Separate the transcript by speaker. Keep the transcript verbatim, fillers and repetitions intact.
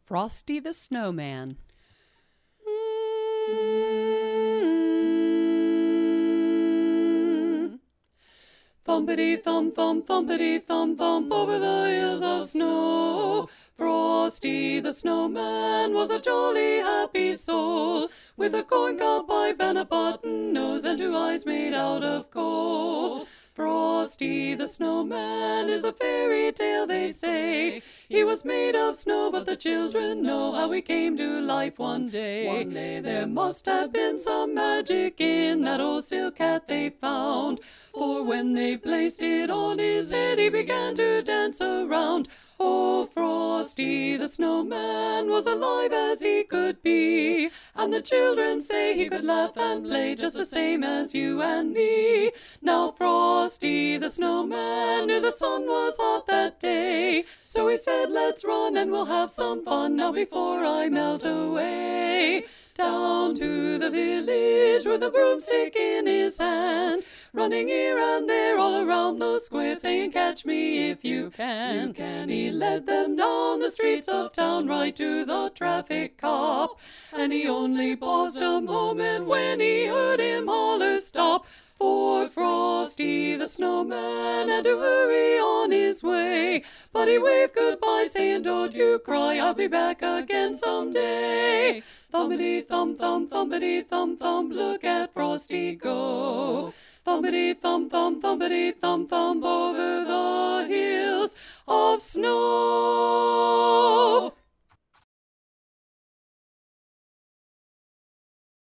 Speaker 1: Frosty the Snowman.
Speaker 2: Thumpity thump thump thumpity thump thump over the hills of snow. Frosty the Snowman was a jolly happy soul, with a corncob pipe and a button nose and two eyes made out of coal. Frosty the Snowman is a fairy tale, they say. He was made of snow, but the children know how he came to life one day. One day there must have been some magic in that old silk hat they found, for when they placed it on his head, he began to dance around. Oh, Frosty the Snowman was alive as he could be, and the children say he could laugh and play just the same as you and me. Now Frosty the Snowman knew the sun was hot that day, so he said, let's run and we'll have some fun now before I melt away. Down to the village with a broomstick in his hand, running here and there all around the square, saying, catch me if you can. You can. He led them down the streets of town right to the traffic cop, and he only paused a moment when he heard him holler, stop. For Frosty the Snowman had to hurry on his way, but he waved goodbye, saying, don't you cry, I'll be back again someday. Thumpity thump thump thumpity thump thump, look at Frosty go. Thumpity thump thump thumpity thump thump over the hills of snow.